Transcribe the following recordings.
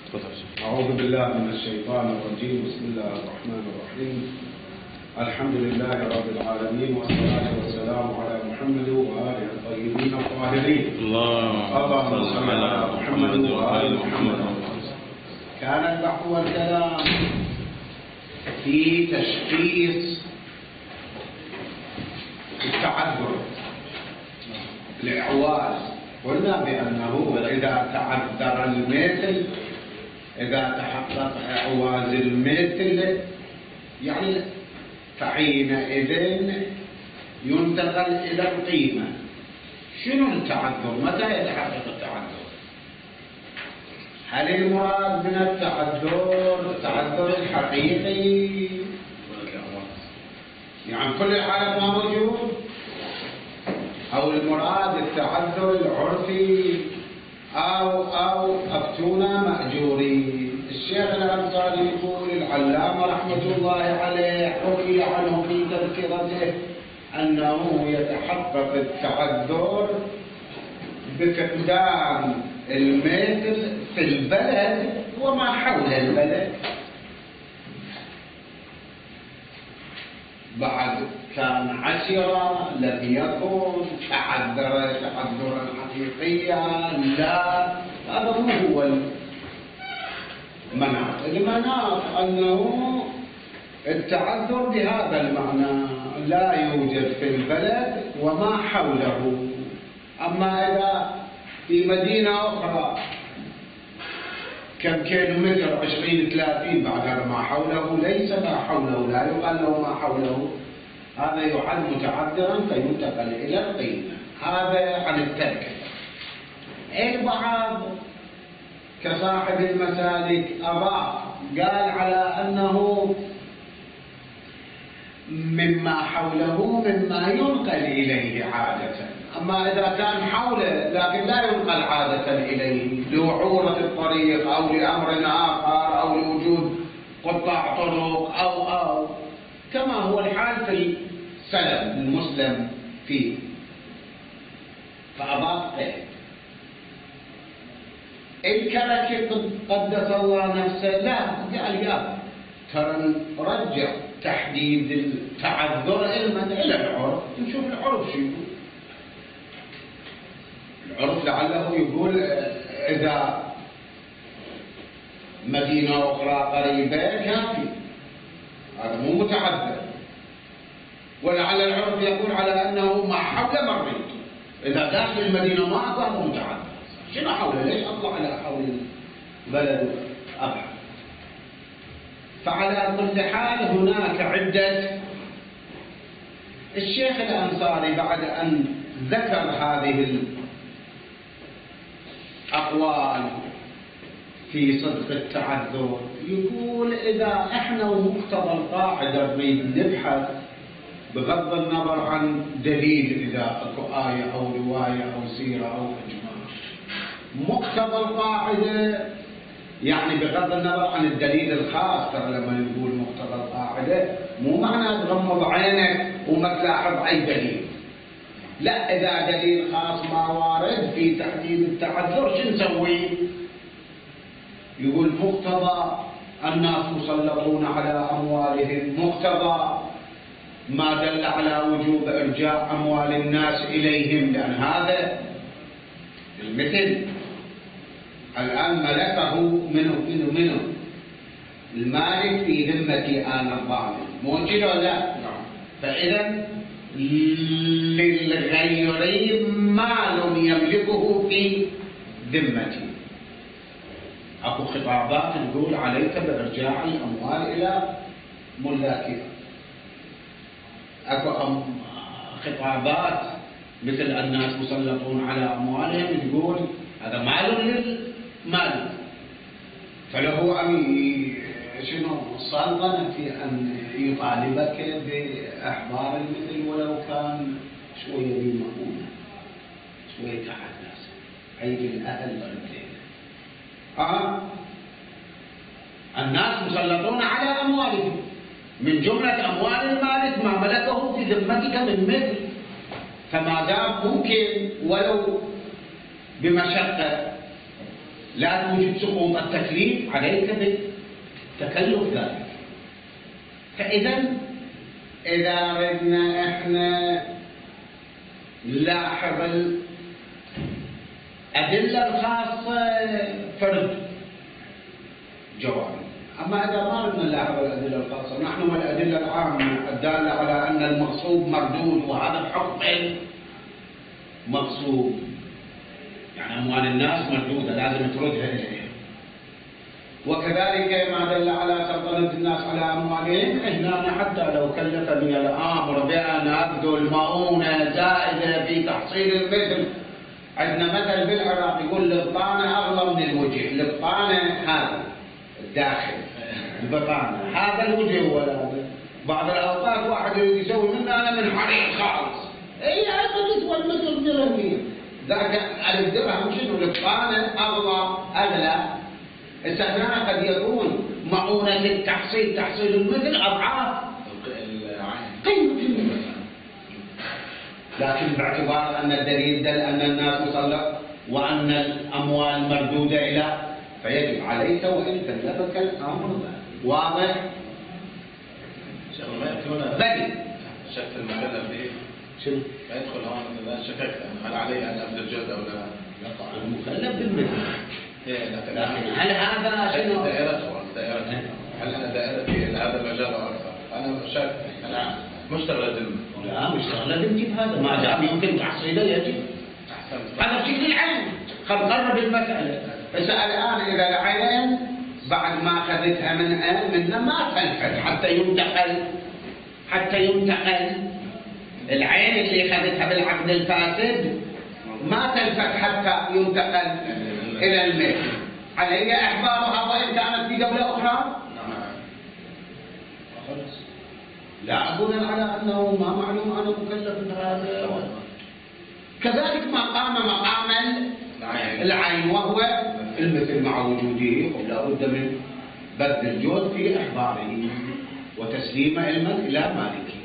أعوذ بالله من الشيطان الرجيم. بسم الله الرحمن الرحيم. الحمد لله رب العالمين، والصلاة والسلام على محمد وآله الطيبين الطاهرين. اللهم صل على محمد وآل محمد. كان البحث والكلام في تشخيص التعذر الإعواز. قلنا بأنه إذا تعذر المثل، إذا تحقق إعواز المثل، يعني فحينئذ ينتقل إلى القيمة. شنو التعذر؟ متى يتحقق التعذر؟ هل المراد من التعذر الحقيقي؟ يعني كل العالم ما موجود؟ أو المراد التعذر العرفي أو أفتونا مأجورين؟ الشيخ الأنصاري يقول العلامة رحمة الله عليه حكي عنه في تذكرته أنه يتحقق التعذر بفقدان المثل في البلد وما حول البلد. بعد كان عسرا لم يكن تعذرا حقيقيا، لا، هذا مو هو المناط. المناط أنه التعذر بهذا المعنى لا يوجد في البلد وما حوله. أما إذا في مدينة أخرى كم كيلومتر 20-30 بعد هذا ما حوله، ليس ما حوله، لا يقال له ما حوله، هذا يعد متعذرا فينتقل إلى القيمة. هذا عن التركة. البعض كصاحب المسالك أضاف قال على أنه مما حوله مما ينقل إليه عادة. أما إذا كان حوله لكن لا ينقل عادة إليه لوعورة الطريق أو لأمر آخر أو لوجود قطاع طرق أو كما هو الحال في السلم المسلم فيه، فأضاف قيد. الكركي قدس الله نفسه لا، قال يا ترى نرجع تحديد التعذر إلى العرف، نشوف العرف شو يقول. العرف لعله يقول إذا مدينة أخرى قريبة كافي، هذا مو متعذر. ولعل العرف يقول على أنه ما حول مريض، إذا داخل المدينة ما أقوى متعذر. شنو حوله؟ ليش أطلع على حول بلد أبعد؟ فعلى كل حال هناك عدة. الشيخ الأنصاري بعد أن ذكر هذه الأقوال في صدق التعذر يقول إذا إحنا ومقتضى القاعدة نريد نبحث بغض النظر عن دليل، إذا أكو آية أو رواية أو سيرة أو إجماع، مقتضى القاعدة يعني بغض النظر عن الدليل الخاص. ترى لما نقول مقتضى القاعدة مو معنى تغمض عينك وما تلاحظ أي دليل، لا، إذا دليل خاص ما وارد في تحديد التعذر شو نسوي؟ يقول مقتضى الناس مسلطون على أموالهم، مقتضى ما دل على وجوب إرجاع أموال الناس إليهم، لأن هذا المثل الآن ملكه منه المالك في ذمة آن الضامن، موجود ولا لا؟ فإذا للغير مال يملكه في ذمته. أكو خطابات تقول عليك بإرجاع الأموال إلى ملاكها. أكو خطابات مثل الناس مسلطون على أموالهم تقول هذا مال للمال، فله أن سلطنة في أن يطالبك بإحضار المثل ولو كان شوية بمؤونة، شوية تحت ناسه، عيد الأهل والدين. الناس مسلطون على أموالهم، من جملة أموال المالك ما ملكه في ذمتك من مثل، فما دام ممكن ولو بمشقة لا توجد سقوط التكليف عليك بالتكلف ذلك. فإذا إذا ردنا إحنا نلاحظ الأدلة الخاصة فرد جوابي، أما إذا ما ردنا نلاحظ الأدلة الخاصة نحن والأدلة العامة الدالة على أن المغصوب مردود، وهذا بحكم المغصوب، يعني أموال الناس مردودة لازم تردها إليهم. وكذلك ما دل على سلطنة الناس على أموالهم، هنا حتى لو كلفني الأمر بأن أبذل مؤونة زائدة في تحصيل المثل. عندنا مثل بالعراق يقول البطانة أغلى من الوجه. البطانة هذا الداخل، البطانة هذا الوجه، ولا بعض الأوقات واحد يريد يسوي منه أنا من حريق خالص، أي هذا تسوى المثل درهمين، ذاك الدرهم شنو؟ البطانة أغلى. هنا قد يكون مؤونة التحصيل تحصيل المثل أضعاف قيمة المثل، لكن باعتبار أن الدليل دل أن الناس مسلط وأن الأموال مردودة إلى، فيجب عليك وإن كلفك الأمر. واضح؟ ما يكون بل شك المكلف به شنو؟ ما يدخل هون مثلا شككت هل علي أن أبذل جهد أو لا؟ المكلف بالمثل. لكن هل هذا شنو؟ دائرته هل أنا دائرتي إلى هذا المجال أو أكثر؟ أنا شاك، أنا مشتغل ذمة. لا مشتغل ذمة، هذا ما دام يمكن تحصيله يجب. هذا بشكل العين. خل قرب المسألة. بس الآن إذا العين بعد ما أخذتها منا ما تنفذ حتى ينتقل العين اللي أخذتها بالعقد الفاسد ما تنفذ حتى ينتقل إلى الملك. علي إحضارها وإن كانت في دولة أخرى؟ لا بناء على أنه ما معلوم أنا مكلف بهذا. كذلك ما قام مقام العين وهو المثل مع وجوده، لا بد من بذل الجهد في إحضاره وتسليم علما إلى مالكه.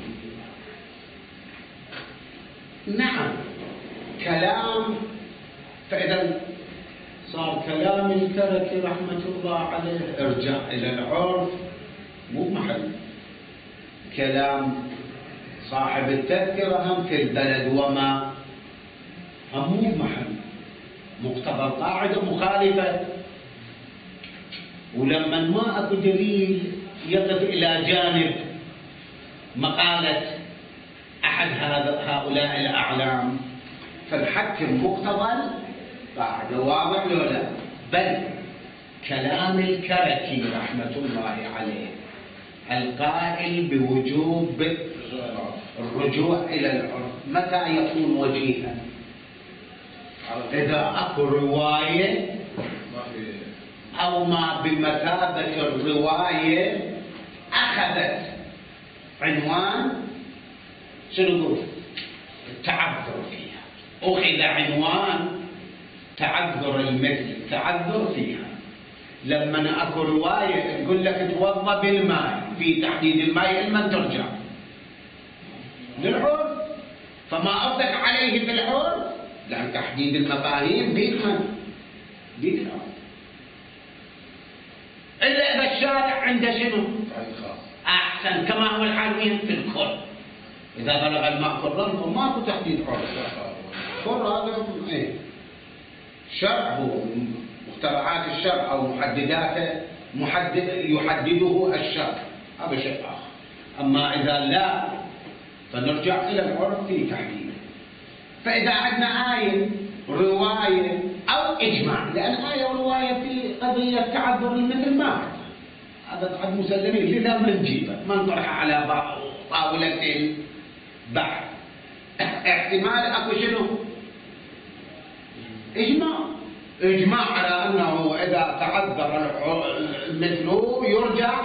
نعم كلام. فإذا صار كلام الكركي رحمة الله عليه ارجع إلى العرف مو محل. كلام صاحب التذكرة هم في البلد وما هم مو محل. مقتضى القاعدة مخالفة، ولما ما أكو دليل يقف إلى جانب مقالة أحد هؤلاء الأعلام فالحكم مقتضى القاعدة. واضح ولا لا؟ بل كلام الكركي رحمة الله عليه القائل بوجوب الرجوع إلى العرف متى يكون وجيها؟ إذا أكو رواية أو ما بمثابة الرواية أخذت عنوان شنو نقول؟ التعذر فيها. أخذ عنوان تعذر المثل، تعذر فيها. لما أكو رواية تقول لك توضأ بالماء في تحديد الماء علما ترجع للعرف، فما أطلق عليه بالعرف لأن تحديد المفاهيم بيتنا إلا إذا الشارع عنده شنو؟ أحسن كما هو الحال وين في الكل. إذا بلغ الماء كرا فماكو تحديد عرف. كر هذا إيه؟ الشرع هو مخترعات الشرع أو محدداته يحدده الشرع، هذا شيء آخر. أما إذا لا فنرجع إلى العرف في تحديده. فإذا عندنا آية رواية أو إجماع، لأن آية ورواية في قضية تعذر المثل ما هذا قد مسلمين لذا بنجيبه ما نطرحه على طاولة البحث. احتمال أكو شنو؟ إجماع على أنه إذا تعذر المثل يرجع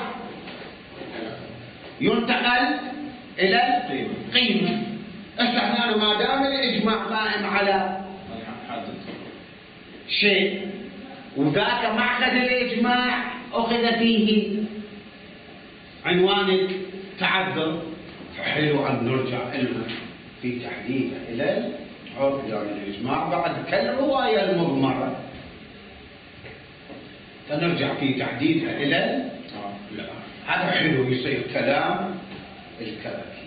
ينتقل إلى القيمة. احنا ما دام الإجماع قائم على شيء وذاك معقد الإجماع أخذ فيه عنوان التعذر، فحلو أن نرجع في تحديده إلى العرف، يعني الإجماع بعد كالرواية المضمرة. فنرجع في تحديدها إلى لا. هذا حلو يصير كلام الكركي.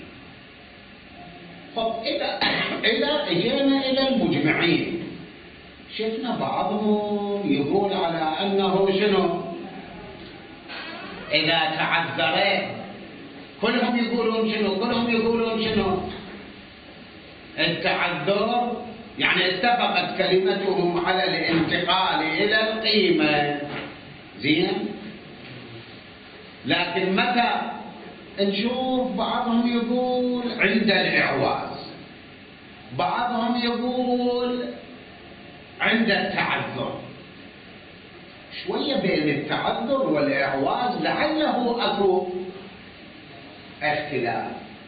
طب إذا اجينا إلى المجمعين شفنا بعضهم يقول على أنه شنو إذا تعذر كلهم يقولون شنو التعذر، يعني اتفقت كلمتهم على الانتقال إلى القيمة زين. لكن متى نشوف بعضهم يقول عند الإعواز، بعضهم يقول عند التعذر، شوية بين التعذر والإعواز لعله أكو اختلاف.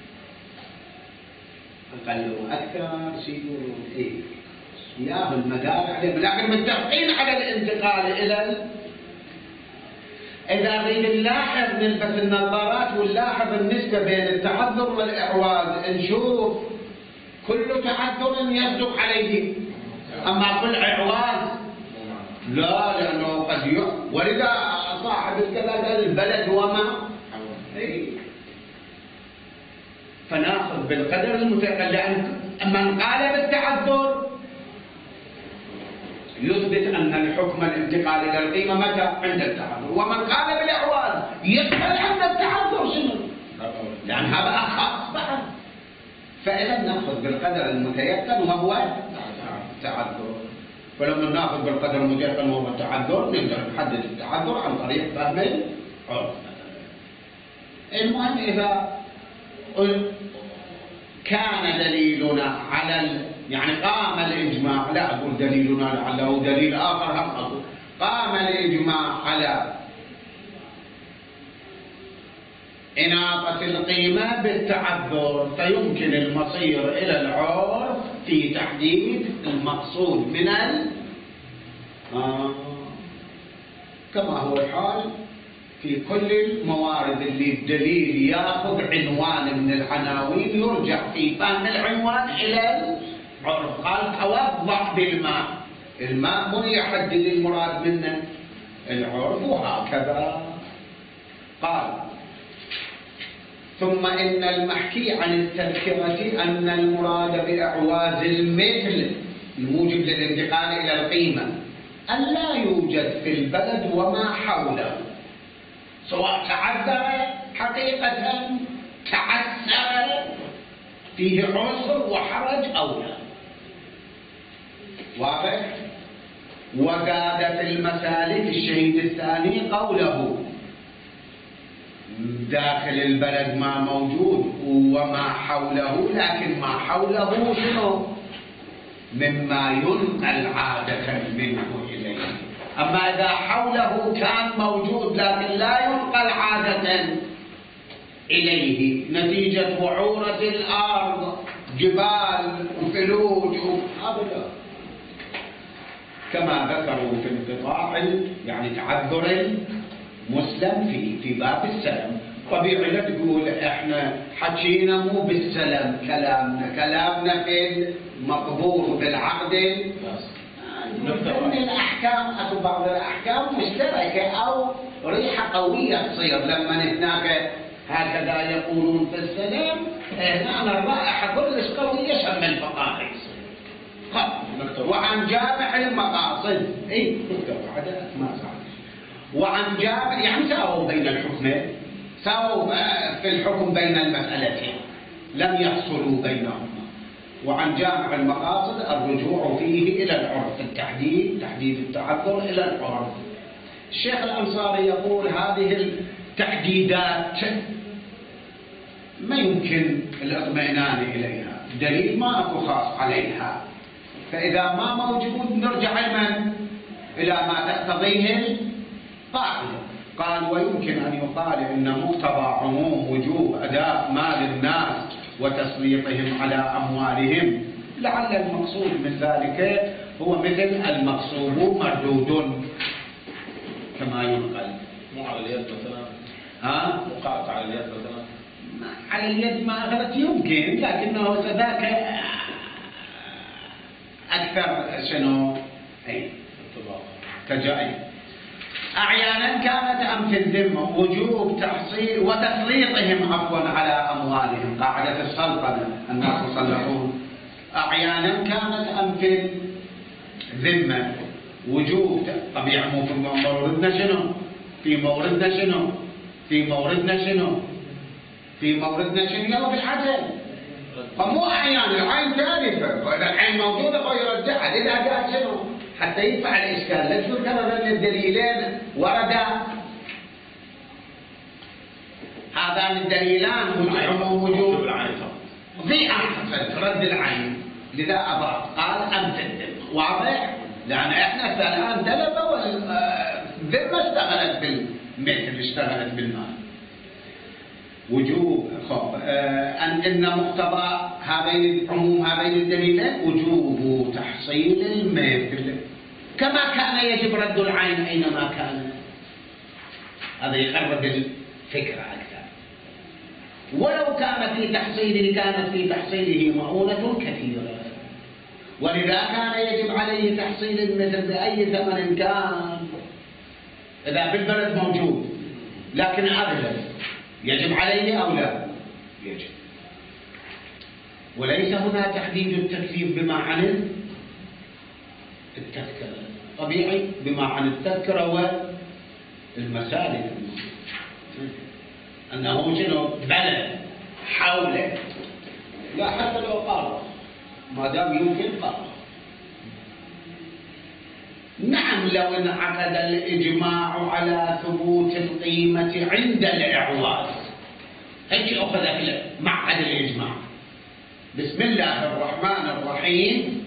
أقلوا أكثر يقولون إيه يا بالمدار عليهم، لكن متفقين على الانتقال إلى إذا نريد نلاحظ نلبس النظارات ونلاحظ النسبة بين التعذر والإعواز نشوف كل تعذر يصدق عليه، أما كل إعواز لا، لأنه قد ولذا صاحب الكلام البلد وما فناخذ بالقدر المتقل، لأن من قال بالتعذر يثبت أن الحكم الانتقال إلى القيمة متى عند التعذر، ومن قال بالإعواز يقبل عند التعذر شنو؟ لأن هذا أخص بعد. فإذا نأخذ بالقدر المتيقن وهو التعذر، فلما نأخذ بالقدر المتيقن وهو التعذر نقدر نحدد التعذر عن طريق فهم العرف. المهم إذا كان دليلنا على يعني قام الإجماع، لا أقول دليلنا لعله دليل آخر هم أقول قام الإجماع على إناقة القيمة بالتعذر، فيمكن المصير إلى العرف في تحديد المقصود من كما هو الحال في كل الموارد اللي الدليل ياخذ عنوان من العناوين يرجع في فهم العنوان إلى العرف. قال توضح بالماء، الماء من يحدد المراد منه العرف، وهكذا قال. ثم إن المحكي عن التذكرة أن المراد بإعواز المثل الموجب للانتقال إلى القيمة أن لا يوجد في البلد وما حوله، سواء تعذر حقيقة تعسر فيه عسر وحرج أو لا. واضح؟ وزاد في المسالك الشهيد الثاني قوله داخل البلد ما موجود وما حوله، لكن ما حوله شنو؟ مما ينقل عادة منه إليه. أما إذا حوله كان موجود لكن لا ينقل عادة إليه نتيجة وعورة الأرض جبال وثلوج أبدا، كما ذكروا في انقطاع يعني تعذر مسلم في باب السلم. طبيعي لا تقول احنا حكينا مو بالسلم، كلامنا في المقبول بالعقد. من الأحكام أو بعض الأحكام مشتركة أو ريحة قوية تصير لما هناك هكذا يقولون في السلام، هنا الرائحة كلش قوية شم الفقاهي. وعن جامع المقاصد وعن جامع يعني ساووا بين الحكمين، ساووا في الحكم بين المسألتين لم يفصلوا بينهما. وعن جامع المقاصد الرجوع فيه إلى العرف، تحديد التعذر إلى العرف. الشيخ الأنصاري يقول هذه التحديدات ما يمكن الاطمئنان إليها، دليل ما أكو خاص عليها، فإذا ما موجود نرجع إلى ما تقتضيه القاعدة. قال ويمكن أن يقال إن مقتضى عموم وجوب أداء مال الناس وتسليطهم على أموالهم، لعل المقصود من ذلك هو مثل المقصوب مردود كما ينقل. مو على اليد مثلا، مقاطع على اليد مثلا، على اليد ما أخذت يمكن، لكنه ذاك أكثر شنو تجاي. أعيانا كانت أم في الذمة وجوب تحصيل وتسليطهم عفوا على أموالهم، قاعدة السلطنة الناس يسلطون. أعيانا كانت أم في الذمة وجوب طبيعي. مو في موردنا شنو؟ في موردنا شنو؟ في موردنا شنو؟ في موردنا شنو؟ يلا في العدل. فمو أعيان، العين ثالثة، وإذا العين موجودة هو يرجعها. إذا قال شنو؟ حتى يدفع الإشكال. لا تقول كذا الدليلين وردا، هذان الدليلان عموم وجوب في أحسن رد العين. لذا أضاف قال أم تندم. واضح؟ لأن إحنا الآن دلبة والذمة اشتغلت بالمثل، اشتغلت بالمال. وجوب أن مقتضى هذين عموم هذين الدليلين وجوب تحصيل المثل كما كان يجب رد العين أينما كان. هذا يقرب الفكرة أكثر. ولو كانت في تحصيله مؤونة كثيرة، ولذا كان يجب عليه تحصيل المثل بأي ثمن كان. إذا بالبلد موجود لكن أغلب يجب عليه أو لا؟ يجب. وليس هنا تحديد التكليف بما عن التذكرة، طبيعي بما عن التذكرة والمسالك، أنه شنو بلد حوله، لا حتى لو قارب ما دام يمكن قارب. نعم لو انعقد الإجماع على ثبوت القيمة عند الإعواز، هيك أخذ معقد الإجماع. بسم الله الرحمن الرحيم،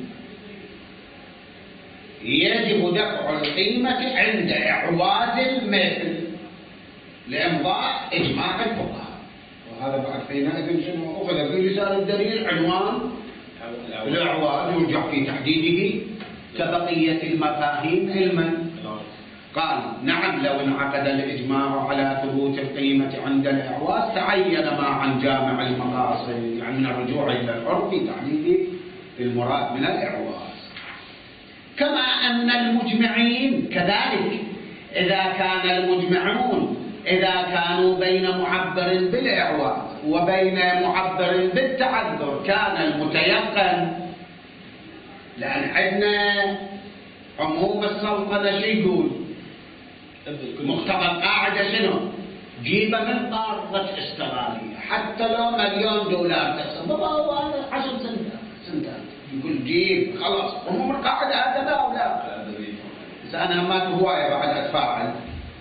يجب دفع القيمة عند إعواز المثل لإمضاء إجماع الفقهاء. وهذا بعد حينئذ شنو أخذ في لسان الدليل عنوان الإعواز، يرجع في تحديده كبقية المفاهيم علما. قال نعم لو انعقد الإجماع على ثبوت القيمة عند الإعواز تعين ما عن جامع المقاصد، يعني الرجوع إلى العرف في تحديد المراد من الإعواز. كما أن المجمعين كذلك إذا كان المجمعون إذا كانوا بين معبر بالإعواز وبين معبر بالتعذر كان المتيقن. لأن عندنا عموم السلطنة شو يقول؟ مقتضى القاعدة شنو؟ جيب من قارة استغلالية حتى لو $1,000,000 تقسم هو هذا 10 سنتات يقول جيب خلاص. عموم القاعدة هكذا أو لا؟ إذا أنا ما هواية بعد أتفاعل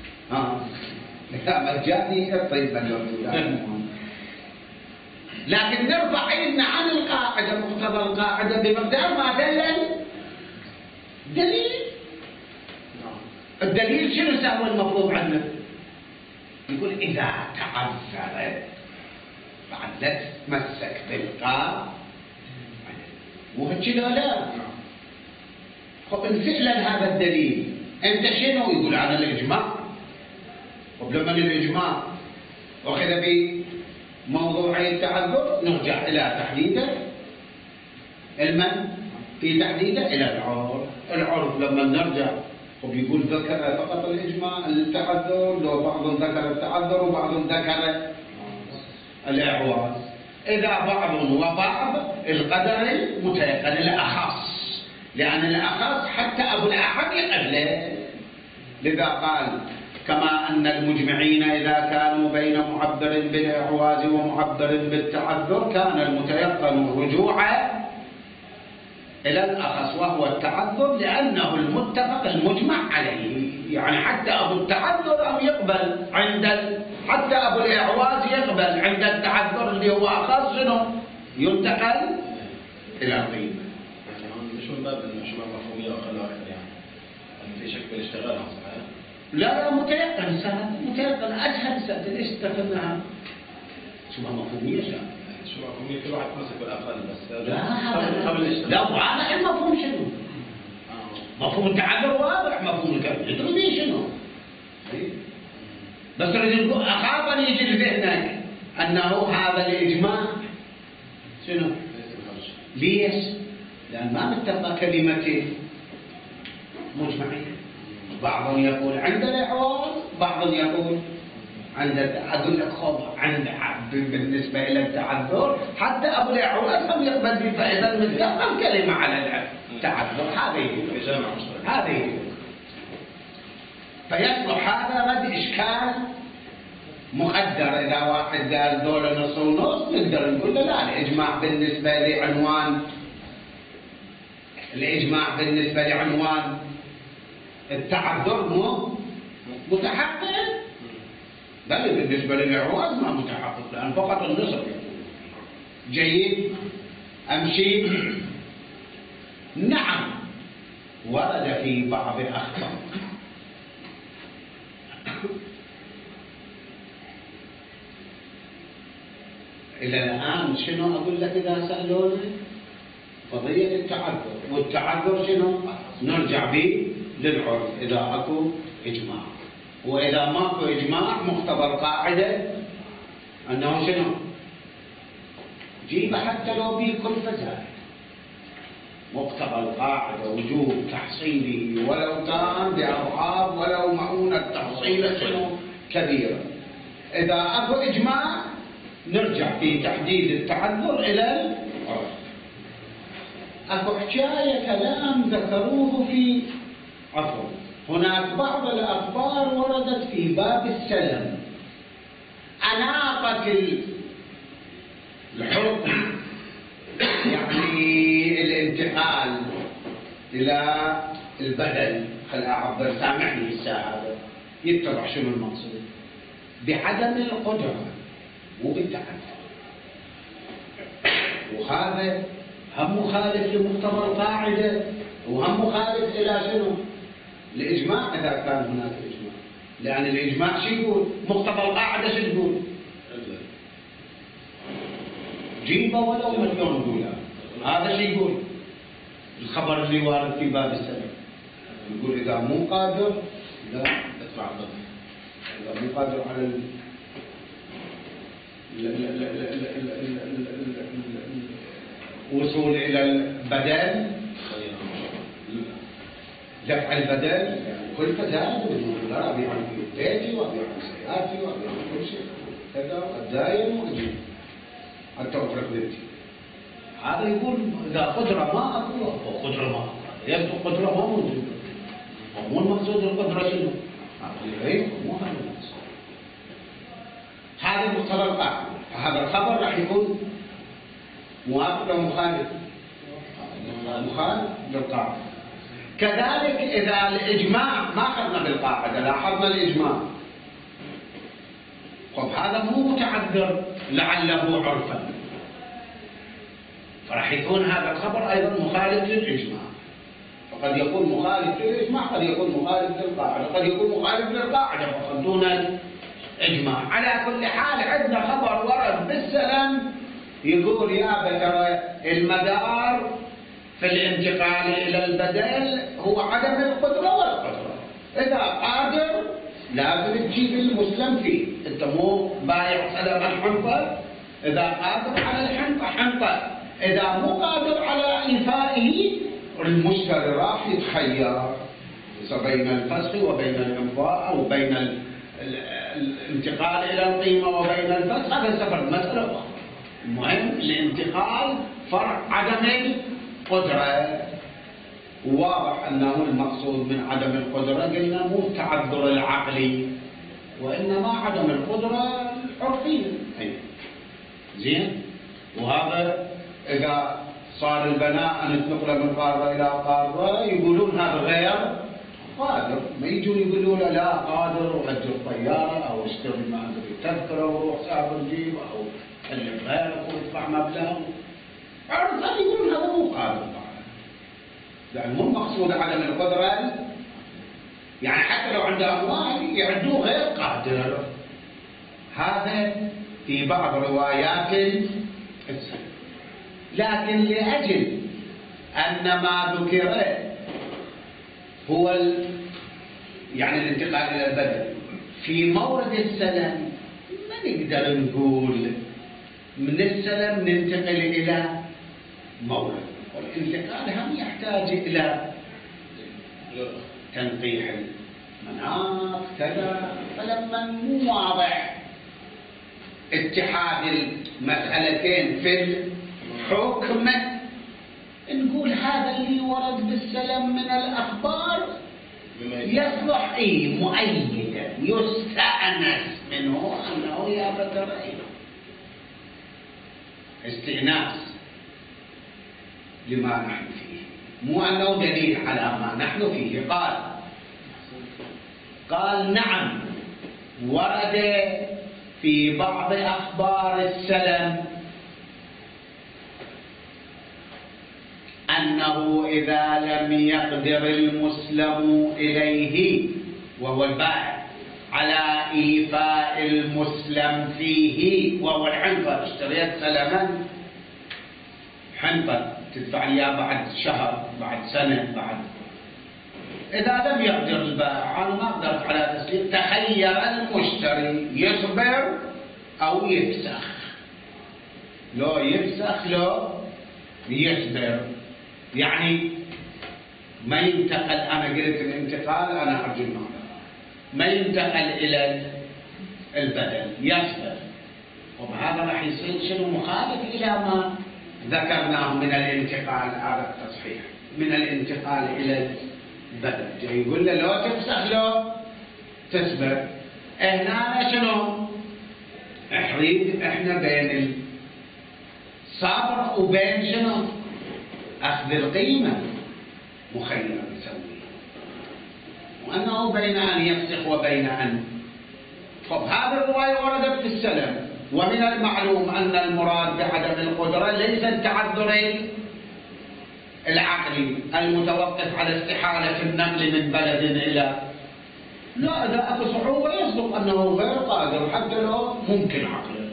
لا مجاني الطيب $1,000,000. لكن نرفع عيننا عن القاعدة، مقتضى القاعدة بمقدار ما دليل. الدليل شنو سوى المفروض عنه؟ يقول إذا تعذرت بعد لا تتمسك بالقاعدة وهيك لا. خب فعلا هذا الدليل أنت شنو يقول عن الإجماع؟ وبلما الإجماع أخذ بموضوعي التعذر نرجع إلى تحديده المن في تحديده إلى العرف لما نرجع وبيقول ذكر فقط الإجماع التعذر، لو بعض ذكر التعذر وبعض ذكر الإعواز. إذا بعض وبعض القدر المتيقن الأخص، لأن الأخص حتى أبو الأحد يقبله. لذا قال كما أن المجمعين إذا كانوا بين معبر بالإعواز ومعبر بالتعذر كان المتيقن الرجوع إلى الأخص وهو التعذر، لأنه المتفق المجمع عليه. يعني حتى أبو التعذر أو يقبل حتى أبو الإعواز يقبل عند التعذر اللي هو أخص شنو ينتقل إلى القيمة. يعني مش من باب إنه شبه مفهومية أقل أكثر، يعني في شك بالاشتغال صحيح؟ لا متيقن سهل، متيقن أسهل سهل. ليش تفهمها شبه مفهومية شو مفهومية كل واحد يتمسك بالأقل بس لا واضح المفهوم شنو؟ مفهوم التعذر واضح، مفهوم الكلام يدري شنو؟ بس رجل أخاف أن يجي لذهنك أنه هذا الإجماع شنو؟ ليش؟ لأن ما متفق كلمتين مجمعين. بعضهم يقول عند الإعواض، بعضهم يقول عند أقول لك خب عند بالنسبة إلى التعذر حتى أبو الإعواض هم يقبل به، فإذا متيقن كلمة على التعذر. هذا يقول فيصلح هذا رد إشكال مقدر. إذا واحد قال دولة نص ونص نقدر نقول له لا، الإجماع بالنسبة لعنوان التعذر مو متحقق، بل بالنسبة للإعواز ما متحقق، لأن فقط النصف يقول. جيد، أمشي. نعم، ورد في بعض الأخبار إلى الآن شنو أقول لك إذا سألوني قضية التعذر، والتعذر شنو نرجع به للعرف إذا أكو إجماع، وإذا ماكو إجماع مقتضى القاعدة أنه شنو جيب حتى لو به كل فزاد، مقتضى القاعدة وجوب تحصيله ولو كان بأضعاف ولو مؤونة تحصيله شنو كبيرة. إذا أكو إجماع نرجع في تحديد التعذر إلى العرف. أكو حكاية كلام ذكروه في عفوا، هناك بعض الأخبار وردت في باب السلم، أناقة الحكم يعني الانتقال إلى البدل. خل أعبر، سامحني الساعة يتبع شنو المقصود بعدم القدرة وبالتعذر، وهذا هم مخالف لمقتضى القاعدة وهم مخالف إلى شنو الإجماع إذا كان هناك إجماع، لأن الإجماع شو يقول؟ مقتضى القاعدة شو يقول؟ جيبه ولو مليون دولار. هذا شو يقول؟ الخبر اللي وارد في باب السلم يقول إذا مو قادر لا تدفع الضمان، إذا مو قادر على الوصول إلى البدل، دفع البدل، يعني كل فزاد لا أبيع عن بيتي وأبيع عن سيارتي وأبيع عن كل شيء كذا أتداين وأجيب حتى أترك بيتي. هذا يقول إذا قدرة ما أكو قدرة ما يبدو قدرة ما موجودة. مو المقصود القدرة شنو؟ مو هذا المقصود. هذا مقتضى القاعدة. هذا الخبر راح يكون موافق أو مخالف؟ مخالف بالقاعدة. كذلك إذا الإجماع ما أخذنا بالقاعدة، لاحظنا الإجماع، طب هذا مو متعذر لعله عرفا، فراح يكون هذا الخبر أيضا مخالف للإجماع. فقد يكون مخالف للإجماع، قد يكون مخالف للقاعدة، قد يكون مخالف للقاعدة فقط دون الإجماع. على كل حال عندنا خبر ورد بالسلم يقول يا ترى المدار في الانتقال إلى البدل هو عدم القدرة والقدرة. إذا قادر لازم تجيب المسلم فيه، أنت مو بايع سلم الحنطة، إذا قادر على الحنطة حنطة، إذا مو قادر على إيفائه المشتري راح يتخير بين الفسخ وبين الإمضاء أو بين الانتقال إلى القيمة وبين الفسخ. هذا سفر مسألة أخرى. المهم الانتقال فرع عدم القدرة، واضح أنه المقصود من عدم القدرة قلنا مو التعذر العقلي وإنما عدم القدرة العرفية. زين، وهذا إذا صار البناء نتنقله من قارة إلى قارة يقولون هذا غير قادر، ما يجون يقولون لا قادر وأجر طيارة أو اشتري ما أدري تذكرة وروح سافر جيب أو خلي غيرك وادفع مبلغ، عرفا يقولون هذا مو قادر طبعا، لأن مو مقصود عدم القدرة، يعني حتى لو عنده أموال يعدوه غير قادر. هذا في بعض روايات السنة. لكن لأجل أن ما ذكر هو يعني الانتقال إلى البدل في مورد السلم، ما نقدر نقول من السلم ننتقل إلى مورد، والانتقال هم يحتاج إلى تنقيح مناط كذا. فلما مو واضح اتحاد المسألتين في الحكم نقول هذا اللي ورد بالسلم من الأخبار يصلح مؤيدا يستأنس منه أنه يا بكر استئناس لما نحن فيه، مو أنه دليل على ما نحن فيه. قال نعم ورد في بعض أخبار السلم أنه إذا لم يقدر المسلم إليه وهو البائع على إيفاء المسلم فيه وهو الحنطة، اشتريت سلما حنطة تدفع لي بعد شهر بعد سنة بعد، إذا لم يقدر البائع أنا ما قدرت على تسليم، تخير المشتري يصبر أو يفسخ، لو يفسخ لو يصبر، يعني ما ينتقل. أنا قلت الانتقال أنا أرجو المعنى ما ينتقل إلى البدل، يصبر، وبهذا راح يصير شنو مخالف إلى ما ذكرناه من الانتقال. هذا التصحيح من الانتقال إلى البدل، يقول له لو تفسخ لو تصبر. هنا شنو احنا بين الصبر وبين شنو أخذ القيمة مخير نسويه، وأنه بين أن يفسخ وبين أن. هذه الرواية وردت في السلم، ومن المعلوم أن المراد بعدم القدرة ليس التعذر العقلي المتوقف على استحالة النقل من بلد إلى، لا، إذا أكو صعوبة يصدق أنه غير قادر حتى لو ممكن عقله،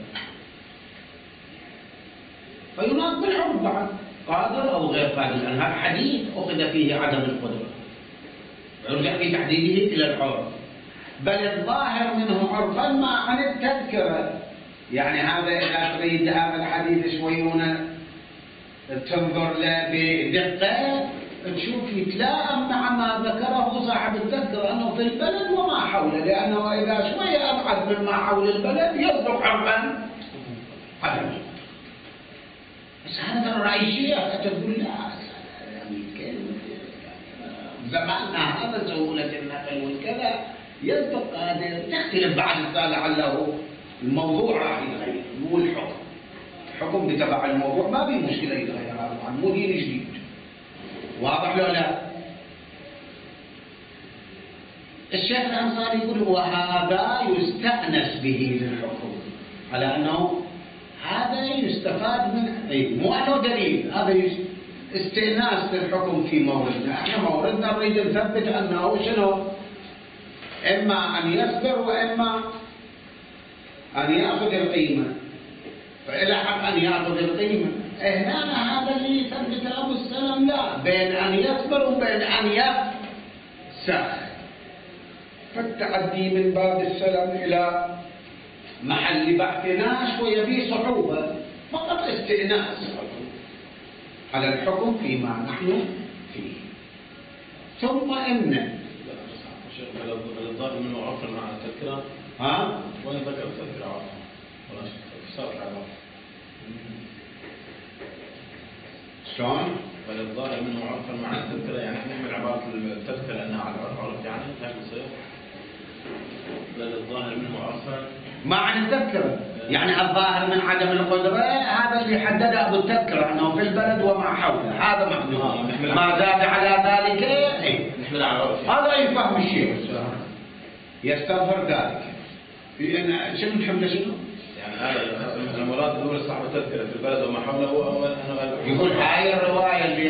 فيناط بالعرف بعد قادر أو غير قادر، لأن هذا حديث أخذ فيه عدم القدرة، يرجع في تحديده إلى العرف، بل الظاهر منه عرفا ما عن التذكرة. يعني هذا إذا تريد هذا الحديث شويون تنظر له بدقة تشوف يتلائم مع ما ذكره صاحب التذكرة أنه في البلد وما حوله، لأنه إذا شوية أبعد مما حول البلد يصدق عرفا عدم. بس هذا الرأي شيخ تقول لا زماننا هذا سهولة النقل والكذا يصدق قادر، تختلف بعد لعله الموضوع راح يتغير، مو الحكم. الحكم بتبع الموضوع ما في مشكلة يتغير، هذا مو دين جديد. واضح لو لا؟ الشيخ الأنصاري يقول وهذا يستأنس به للحكم، على أنه هذا يستفاد منه، مو أنه دليل، هذا استئناس للحكم في موردنا. احنا موردنا نريد نثبت أنه شنو؟ إما أن يصبر وإما أن يأخذ القيمة، فإلى حق أن يأخذ القيمة. هنا هذا اللي يثبت أبو السلم، لا، بين أن يصبر وبين أن يفسخ، فالتعدي من باب السلم إلى محل بحثنا شوية فيه صعوبة، فقط استئناس على الحكم فيما نحن فيه. ثم إن الظاهر منه عرفا مع التذكرة، وين ذكر التذكرة عرفا ولا صار العرف شلون؟ بل الظاهر منه عرفا مع التذكرة، يعني نحمل عبارة التذكرة أنها على العرف، يعني هيك بصير. بل الظاهر منه عرفا مع التذكرة، يعني الظاهر من عدم القدرة هذا اللي حدده أبو التذكرة أنه في البلد وما حوله، هذا مقدور. ما زاد على ذلك نحمل على العرف، هذا يفهم الشيء يستظهر ذلك. لأن شنو نحمله شنو؟ يعني هذا المراد دور صاحب التذكرة في البلد وما حوله هو يقول هاي الرواية اللي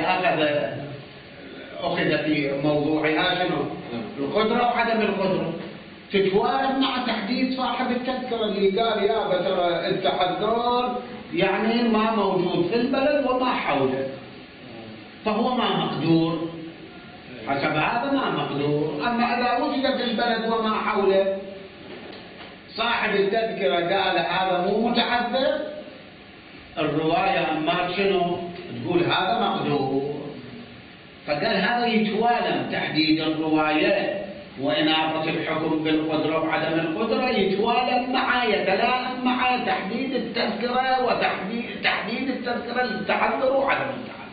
أخذ في موضوعها شنو؟ القدرة وعدم القدرة تتوارد مع تحديد صاحب التذكرة اللي قال يا ترى انت حذار، يعني ما موجود في البلد وما حوله، فهو ما مقدور، حسب هذا ما مقدور. أما إذا وجد في البلد وما حوله صاحب التذكرة قال هذا مو متعذر، الرواية أما شنو تقول هذا مقدور، فقال هذا يتوالم تحديد الرواية وإناقة الحكم بالقدرة وعدم القدرة يتوالى معه يتلائم معه تحديد التذكرة وتحديد التذكرة للتعذر وعدم التعذر.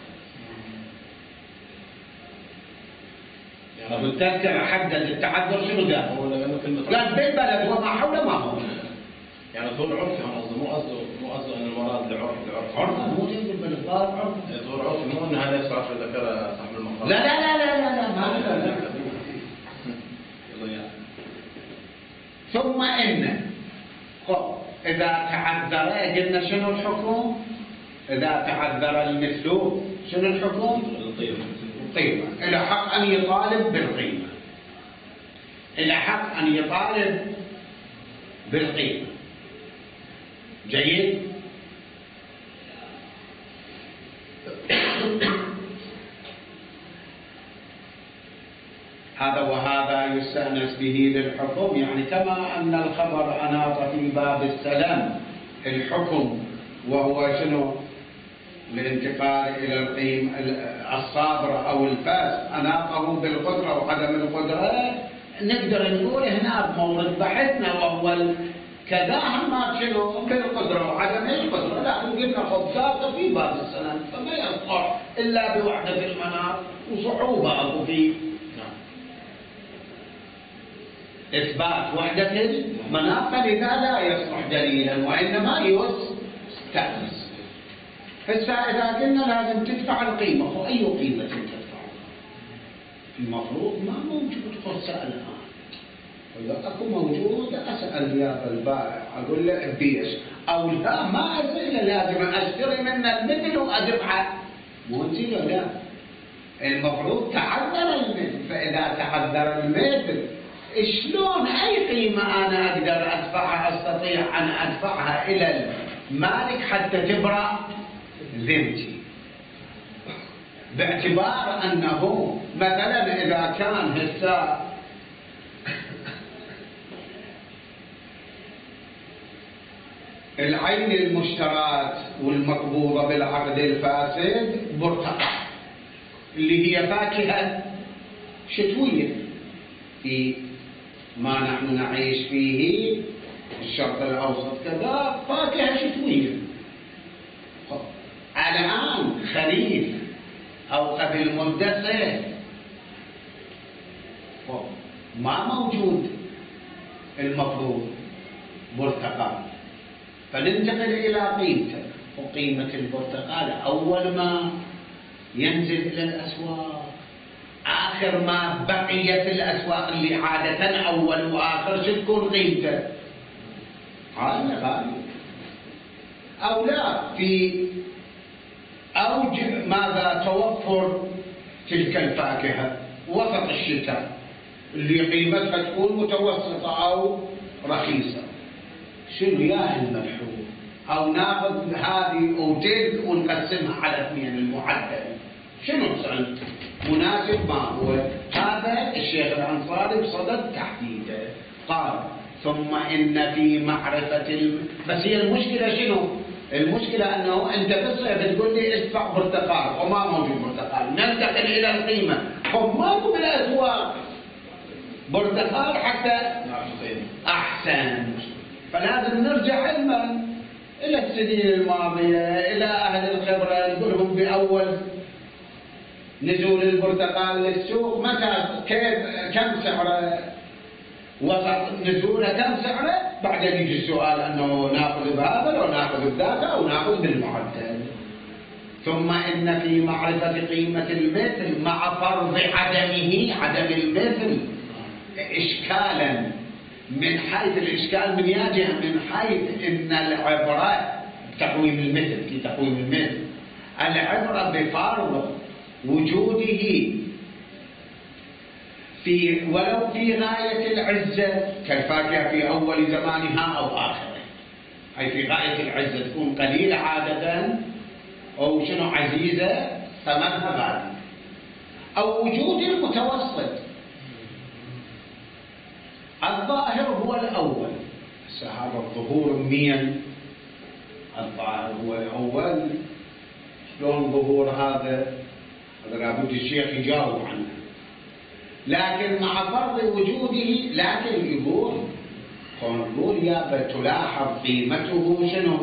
طب التذكرة حدد التعذر شنو ده؟ قال بالبلد وما حوله ما هو. يعني طول عرفي هم قصده مو قصده ان المراد لعرف عرف مو زي بالبلد قال عرف. طول عرفي مو ان هذا يصرف ذكر صاحب المقام. لا لا لا لا لا لا ما لا. ثم إن إذا تعذر قلنا شنو الحكم؟ إذا تعذر المثلوب شنو الحكم؟ القيمة. إلى حق أن يطالب بالقيمة. إلى حق أن يطالب بالقيمة. جيد؟ هذا وهذا يستأنس به للحكم، يعني كما أن الخبر أناط في باب السلام الحكم وهو شنو؟ الانتقال إلى القيم الصابر أو الفاس أناطه بالقدرة وعدم القدرة، نقدر نقول هنا بمورد بحثنا وهو كذا هم شنو؟ بالقدرة وعدم القدرة، لكن قلنا خبزات في باب السلام فما يصح إلا بوحدة المناط وصعوبة أو في إثبات وحدة المناط، لذا لا يصلح دليلا وإنما يستأنس. هسه إذا قلنا لازم تدفع القيمة، وأي قيمة تدفع؟ المفروض ما موجود خسائر الآن. إذا أكو موجود أسأل يا البائع أقول له بيش أو لا ما أسأله لازم أشتري منه المثل وأدفعه. مو أنت لا المفروض تعذر المثل، فإذا تعذر المثل شلون أي قيمة أنا أقدر أدفعها أستطيع أن أدفعها إلى المالك حتى تبرأ ذمتي، باعتبار أنه مثلا إذا كان هسه العين المشترات والمقبوضة بالعقد الفاسد برتقال اللي هي فاكهة شتوية في ما نحن نعيش فيه الشرق الأوسط كذا فاكهة شتوية. الآن خريف أو قبل مدة صيف ما موجود المفروض برتقال، فننتقل إلى قيمته. وقيمة البرتقال أول ما ينزل إلى الأسواق آخر ما بقيت الأسواق اللي عادة أول وآخر شو تكون قيمته؟ هذا غالي أو لا في أوج ماذا توفر تلك الفاكهة وسط الشتاء اللي قيمتها تكون متوسطة أو رخيصة. شنو يا الملحوظ؟ أو ناخذ هذه أوتيل ونقسمها على اثنين المعدل، شنو السعر مناسب ما هو؟ هذا الشيخ الأنصاري بصدد تحديده. قال ثم إن في معرفة بس هي المشكلة شنو؟ المشكلة أنه أنت بس بتقول لي ادفع برتقال وما موجود برتقال، ننتقل إلى القيمة هم ماكو بالأسواق برتقال حتى أحسن. فلازم نرجع علما إلى السنين الماضية إلى أهل الخبرة نقولهم بأول نزول البرتقال للسوق متى كم سعره وسط نزوله كم سعره، بعدين يجي السؤال أنه نأخذ بهذا أو نأخذ بذاك أو نأخذ بالمعدل. ثم إن في معرفة قيمة المثل مع فرض عدمه عدم المثل إشكالا من حيث الإشكال من يجي من حيث إن العبرة تقويم المثل في تقويم المثل العبرة بفرض وجوده في ولو في غاية العزة كالفاكهة في أول زمانها أو آخره، أي في غاية العزة تكون قليلة عادة أو شنو عزيزة ثمنها غالي، أو وجود المتوسط. الظاهر هو الأول. هذا الظهور مين؟ الظاهر هو الأول. شلون ظهور هذا؟ هذا لابد الشيخ يجاوب عنه. لكن مع فرض وجوده، لكن يقول يا تلاحظ قيمته شنو؟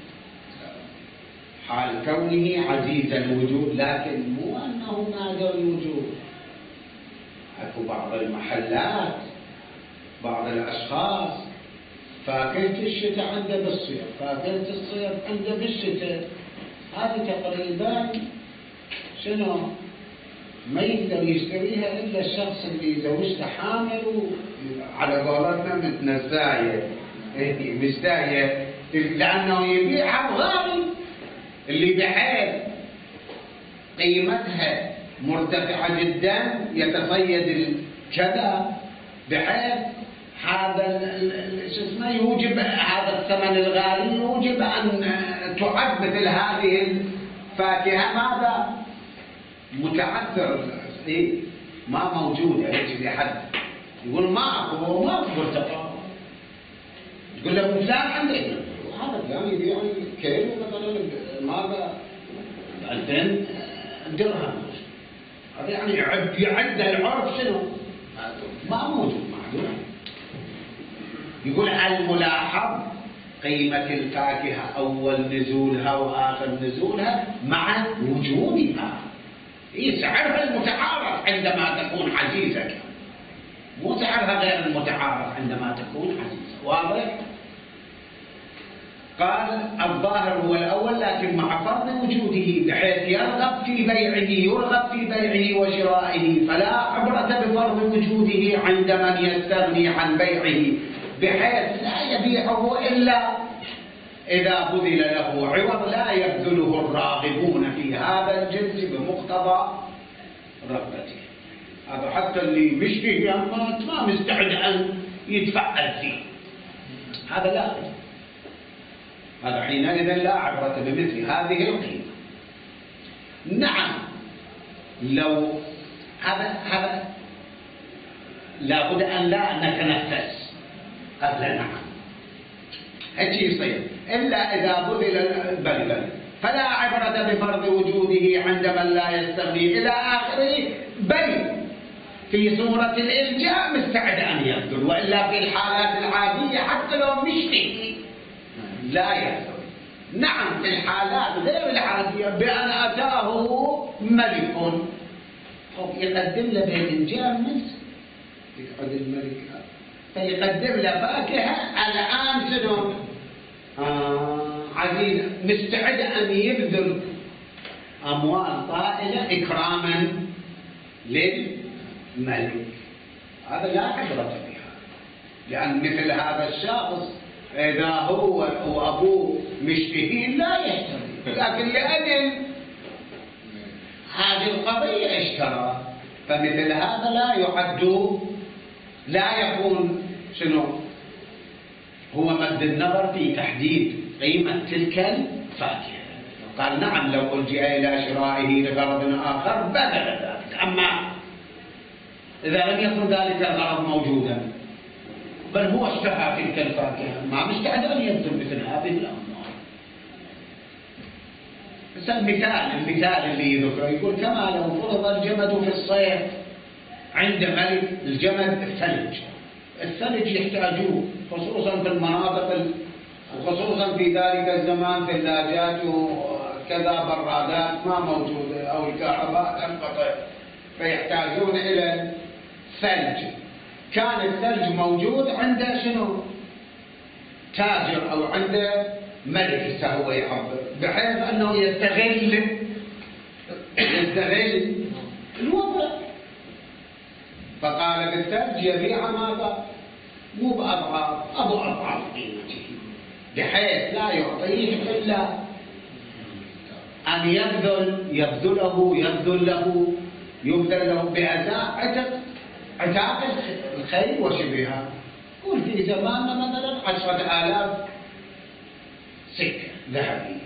حال كونه عزيز الوجود، لكن مو أنه نادر الوجود. أكو بعض المحلات، بعض الأشخاص فاكهة الشتاء عنده بالصيف، فاكهة الصيف عنده بالشتاء. هذه تقريبا شنو؟ ما يقدر يشتريها إلا الشخص اللي زوجته حامل على قولتنا متنساية، مستاية، لأنه يبيعها بغالي، اللي بحيث قيمتها مرتفعة جدا يتصيد الكذا، بحيث هذا شو اسمه يوجب هذا الثمن الغالي، يوجب أن تعد مثل هذه الفاكهة ماذا؟ متعذر، ما موجودة. يجي لحد يقول ما برتقال، يقول له فلان عندك، هذا فلان يبيع كيلو مثلا ماذا 2000 درهم، هذا يعني يعد العرف شنو؟ ما موجود معلوم. يقول الملاحظ قيمة الفاكهة أول نزولها وآخر نزولها مع وجودها، سعرها المتعارف عندما تكون عزيزة، مو سعرها غير المتعارف عندما تكون عزيزة. واضح؟ قال الظاهر هو الأول، لكن مع فرض وجوده بحيث يرغب في بيعه وشرائه، فلا عبرة بفرض وجوده عند من يستغني عن بيعه، بحيث لا يبيعه إلا إذا بذل له عوض لا يبذله الراغبون في هذا الجنس بمقتضى رغبته. هذا حتى اللي بيشتهي ما مستعد أن يدفع فيه، هذا لا، هذا حينئذ لا عبرة بمثل هذه القيمة. نعم، لو هذا لابد أن لا نتنفس قبل نعم، هيك يصير إلا إذا بذل بل فلا عبرة بفرض وجوده عند من لا يستغني إلى آخره، بل في صورة الإلجاء مستعد أن يبذل، وإلا في الحالات العادية حتى لو مشتهي لا يبذل. نعم، في الحالات غير العادية بأن أتاه ملك يقدم له بالإنجاب مثل يقعد الملك فيقدم له فاكهة الآن شنو؟ عزيز، مستعد أن يبذل أموال طائلة إكراما للملك. هذا لا عبرة بها، لأن مثل هذا الشخص إذا هو وأبوه مشتهين لا يشتري، لكن لأجل هذه القضية اشترى، فمثل هذا لا يعد، لا يكون شنو هو مد النظر في تحديد قيمة تلك الفاكهة. قال نعم، لو ألجأ إلى شرائه لغرض آخر بذل ذلك، أما إذا لم يكن ذلك الغرض موجودا بل هو اشتهى تلك الفاكهة، ما مستعد أن يبذل مثل هذه الأموال. بس المثال اللي يذكره يقول كما لو فرض الجمد في الصيف عند ملك، الجمد الثلج يحتاجوه خصوصا في المناطق، وخصوصا في ذلك الزمان ثلاجات وكذا برادات ما موجودة أو الكهرباء تنقطع، فيحتاجون إلى الثلج. كان الثلج موجود عند شنو؟ تاجر أو عند ملك هو يعبر، بحيث أنه يستغل الوضع، فقال بالثلج يبيع ماذا؟ مو بأضعاف قيمته، بحيث لا يعطيه إلا أن يبذل له بأداء عتاق الخيل وشبهها. قل في زماننا مثلا 10,000 سكة ذهبية،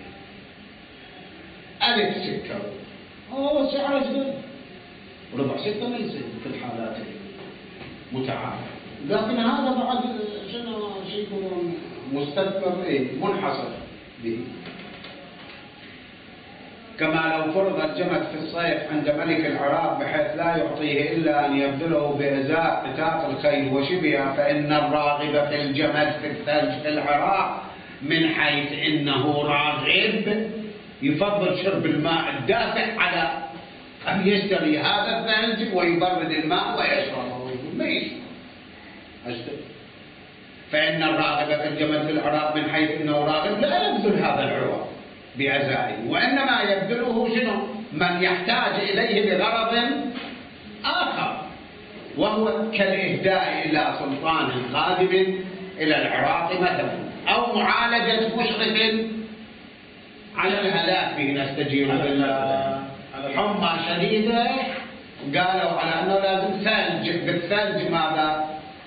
1000 سكة، هو سعر جدا، ربع سكة ما يصير في الحالات المتعارفة، لكن هذا بعد شنو شيء مستثمر منحصر به. كما لو فرض الجمد في الصيف عند ملك العراق بحيث لا يعطيه إلا أن يبذله بإزاء قتاق الخيل وشبهها، فإن الراغب في الجمد في الثلج في العراق من حيث إنه راغب يفضل شرب الماء الدافئ على أن يشتري هذا الثلج ويبرد الماء ويشربه ويقول ما يشرب. فإن الراغب في الجمد في العراق من حيث إنه راغب لا يبذل هذا العوض بأزائه، وإنما يبذله شنو؟ من يحتاج إليه لغرض آخر، وهو كالإهداء إلى سلطان قادم إلى العراق مثلا، أو معالجة مشرف على الهلاك به نستجير بالله. حمى شديدة قالوا على أنه لازم ثلج، بالثلج ماذا؟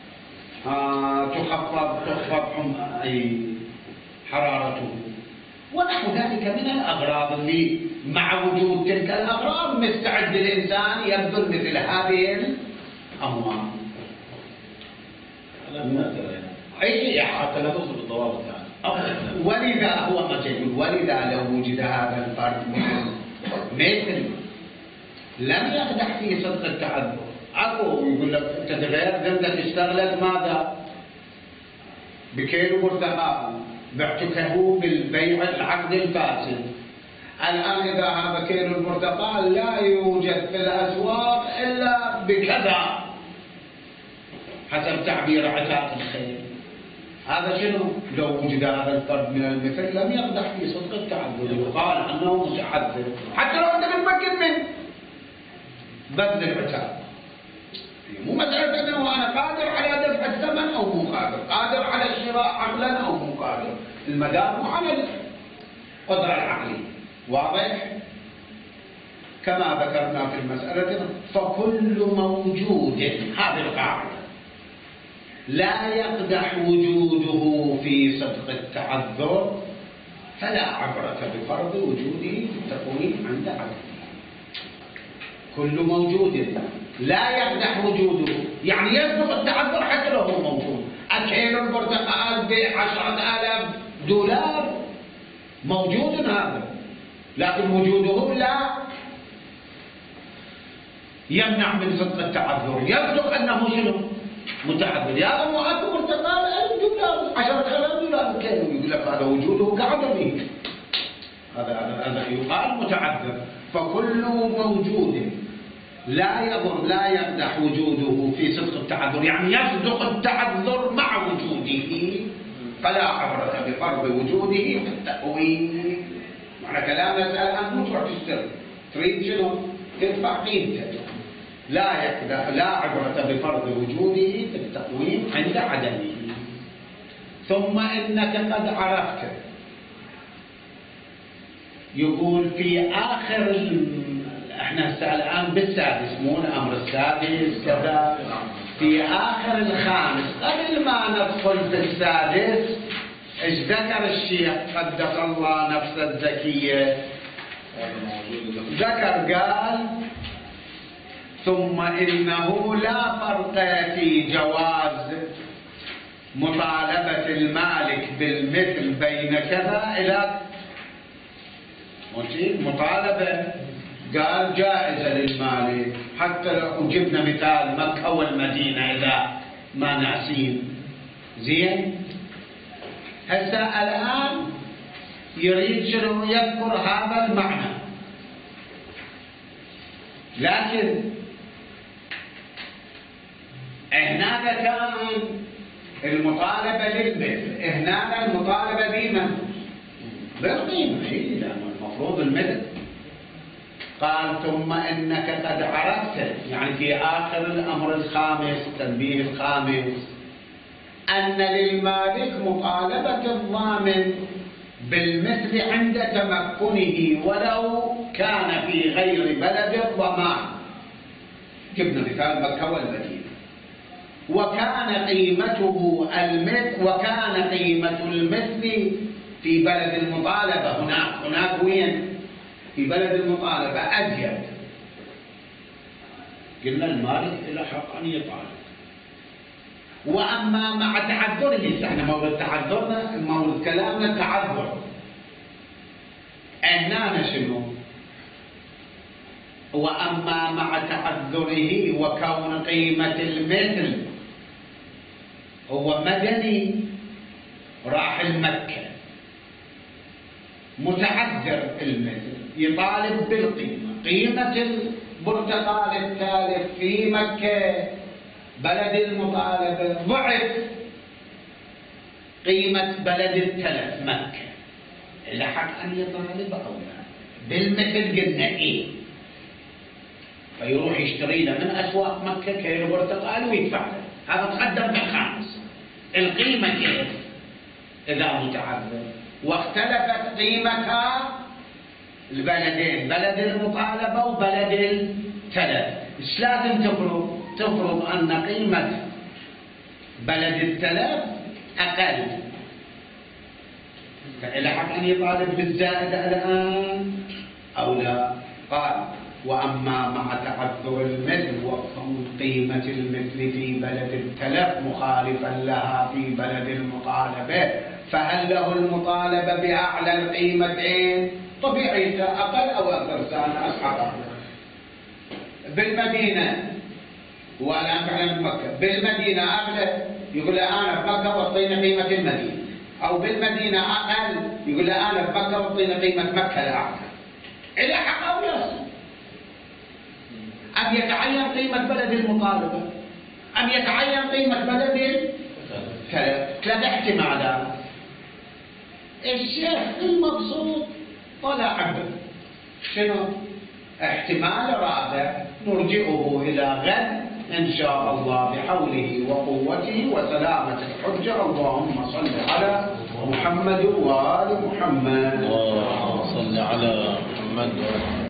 تخفض حمى حرارته ونحو ذلك من الأغراض اللي مع وجود تلك الأغراض مستعد الإنسان يبذل مثل هذه الأموال. أي حتى لا توصل بالضوابط يعني. ولذا هو ما يقول ولذا لو وجد هذا الفرد مثل لم يقدح في صدق التعذر. أكو يقول لك أنت تغير ذمتك اشتغلت ماذا؟ بكيلو برتقال بعتكه بالبيع العقد الفاسد. الآن إذا هذا كيلو البرتقال لا يوجد في الأسواق إلا بكذا حسب تعبير عتاق الخير. هذا شنو؟ لو وجد هذا الفرد من المثل لم يقدح في صدق التعذر، يقال أنه متعذر حتى لو أنت متمكن من بذل العتاق. مو مسألة أنه أنا قادر على دفع الثمن أو مو قادر على الشراء عقلا أو مو قادر، المدار على القدرة العقلية. واضح؟ كما ذكرنا في المسألة فكل موجود، هذه القاعدة، لا يقدح وجوده في صدق التعذر فلا عبرة بفرض وجوده في التكوين عند عدمه. كل موجود لا يقدح وجوده، يعني يصدق التعذر حتى لو هو موجود. أكيل البرتقال ب10,000 $، موجود هذا، لكن وجوده لا يمنع من صدق التعذر. يصدق أنه شنو؟ متعذر. يا أبو أكو برتقال $1,000 $10,000 كيلو، يقول لك هذا وجوده كعدمه، هذا يقال متعذر. فكل موجود لا يقدح وجوده في صدق التعذر، يعني يصدق التعذر مع وجوده فلا عبرة بفرض وجوده في التأويل. معنى كلام مسألة أنت مو تروح تشتري، تريد شنو؟ تدفع قيمته. لا عبرة بفرض وجوده في التقويم عند عدمه. ثم إنك قد عرفت، يقول في آخر احنا الآن بالسادس، مو الأمر السادس كذا، في آخر الخامس قبل ما ندخل في السادس ايش ذكر الشيخ قدس الله نفسه الزكية؟ ذكر قال ثم إنه لا فرق في جواز مطالبة المالك بالمثل بين كذا إلى مطالبة، قال جائزة للمالك. حتى لو جبنا مثال مكة والمدينة إذا ما ناسين زين. هسه الآن يريد شنو؟ يذكر هذا المعنى، لكن هناك كان المطالبة للمثل، هناك المطالبة بمن؟ بالقيمة، لأنه المفروض المثل. قال ثم إنك قد عرفت، يعني في آخر الأمر الخامس، التنبيه الخامس، أن للمالك مطالبة الضامن بالمثل عند تمكنه ولو كان في غير بلد الضمان. جبنا مثال مكة والمدينة. وكان قيمة المثل في بلد المطالبة هناك وين؟ في بلد المطالبة أزيد. قلنا المالك له حق أن يطالب. وأما مع تعذره، احنا مورد تعذرنا، مورد كلامنا تعذر. هنا شنو؟ وأما مع تعذره وكون قيمة المثل هو مدني راح المكة متعذر المثل يطالب بالقيمة، قيمة البرتقال الثالث في مكة بلد المطالبة ضعف قيمة بلد التلف مكة، لحق أن يطالب أو لا بالمثل قلنا إيه؟ فيروح يشتري له من أسواق مكة كيلو برتقال ويدفع له، هذا تقدم بالخامس. القيمة كيف إذا متعذر؟ واختلفت قيمتها البلدين، بلد المطالبة وبلد التلف. إيش لازم تفرض؟ تفرض أن قيمة بلد التلف أقل، فلحق أن يطالب بالزائد الآن أو لا؟ قال وأما مع تعذر المثل وكون قيمة المثل في بلد التلف مخالفا لها في بلد المطالبة، فهل له المطالبة بأعلى القيمتين؟ طبيعي أقل أو أكثر سنة أصحاب بالمدينة والآن فعلا بمكة، بالمدينة أغلى يقول أنا بمكة واعطيني قيمة المدينة، أو بالمدينة أقل يقول أنا بمكة واعطيني قيمة مكة الأعلى. إلى حق أو يصل؟ أم يتعين قيمة بلد المطالبة أم يتعين قيمة بلد ثلاث احتمالات. الشيخ المبسوط طلع شنو؟ احتمال رابع نرجعه إلى غد إن شاء الله بحوله وقوته وسلامة الحجة. اللهم صل على محمد وآل محمد. اللهم صل على محمد.